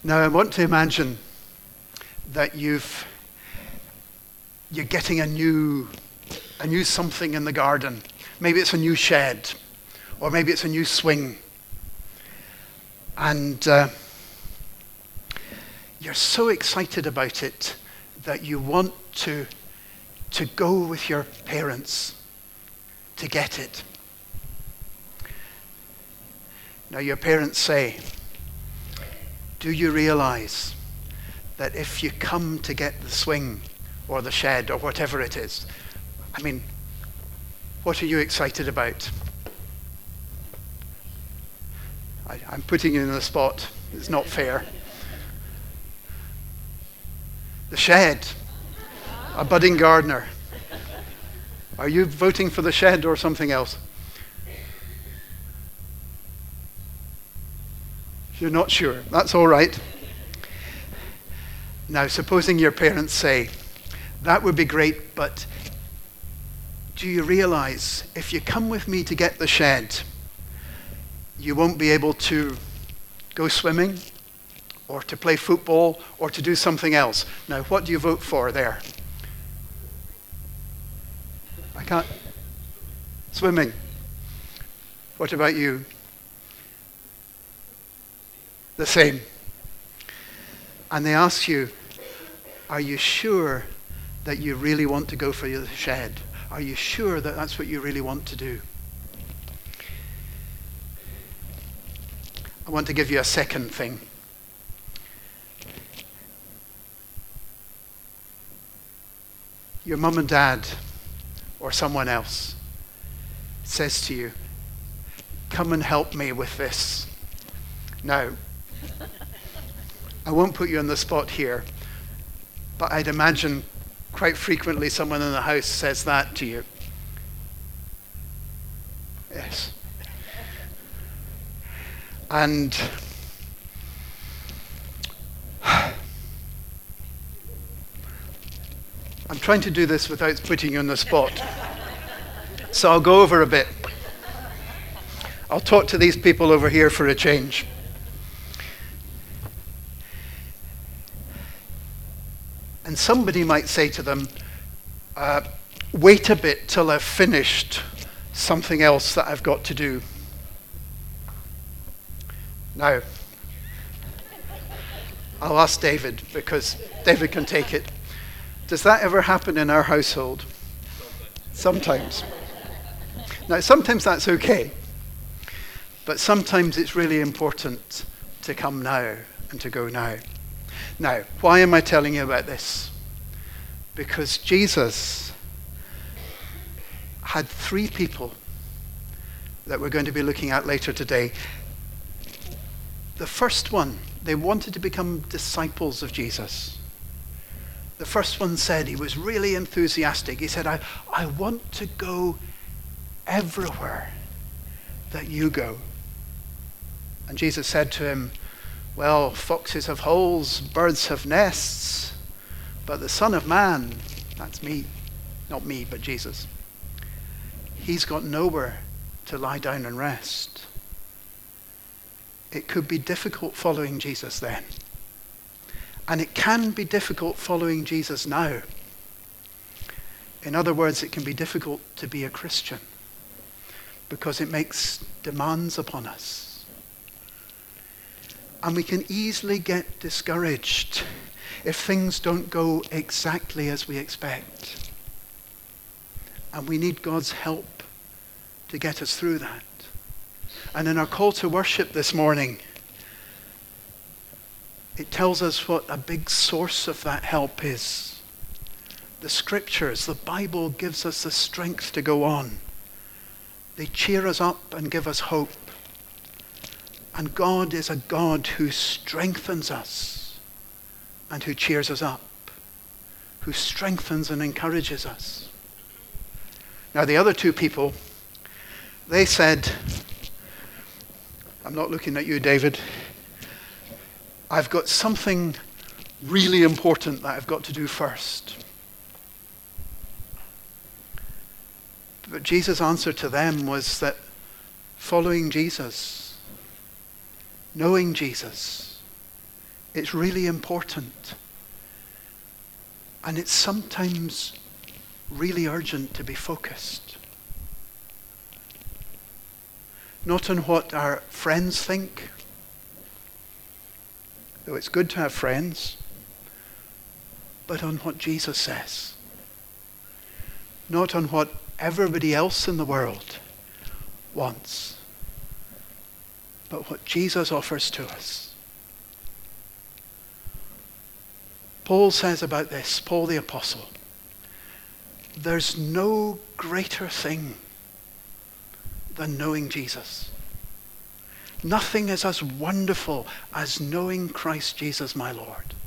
Now I want to imagine that you're getting a new something in the garden. Maybe it's a new shed, or maybe it's a new swing. And you're so excited about it that you want to go with your parents to get it. Now your parents say, do you realize that if you come to get the swing or the shed or whatever it is, I mean, what are you excited about? I'm putting you in the spot. It's not fair. The shed, a budding gardener. Are you voting for the shed or something else? You're not sure. That's all right. Now, supposing your parents say, that would be great, but do you realize if you come with me to get the shed, you won't be able to go swimming or to play football or to do something else? Now, what do you vote for there? I can't. Swimming. What about you? The same. And they ask you, are you sure that you really want to go for the shed? Are you sure that that's what you really want to do? I want to give you a second thing. Your mum and dad or someone else says to you, come and help me with this. Now, I won't put you on the spot here, but I'd imagine quite frequently someone in the house says that to you. Yes. And I'm trying to do this without putting you on the spot. So I'll go over a bit. I'll talk to these people over here for a change. And somebody might say to them, wait a bit till I've finished something else that I've got to do. Now, I'll ask David, because David can take it. Does that ever happen in our household? Sometimes. Now, sometimes that's okay. But sometimes it's really important to come now and to go now. Now, why am I telling you about this? Because Jesus had 3 people that we're going to be looking at later today. The first one, they wanted to become disciples of Jesus. The first one said, he was really enthusiastic. He said, I want to go everywhere that you go. And Jesus said to him, well, foxes have holes, birds have nests, but the Son of Man, that's me, not me, but Jesus, he's got nowhere to lie down and rest. It could be difficult following Jesus then. And it can be difficult following Jesus now. In other words, it can be difficult to be a Christian because it makes demands upon us. And we can easily get discouraged if things don't go exactly as we expect. And we need God's help to get us through that. And in our call to worship this morning, it tells us what a big source of that help is. The scriptures, the Bible gives us the strength to go on. They cheer us up and give us hope. And God is a God who strengthens us and who cheers us up, who strengthens and encourages us. Now the other 2 people, they said, I'm not looking at you, David. I've got something really important that I've got to do first. But Jesus' answer to them was that following Jesus, knowing Jesus, It's really important. And it's sometimes really urgent to be focused. Not on what our friends think, though it's good to have friends, but on what Jesus says. Not on what everybody else in the world wants, but what Jesus offers to us. Paul says about this, Paul the Apostle, there's no greater thing than knowing Jesus. Nothing is as wonderful as knowing Christ Jesus my Lord.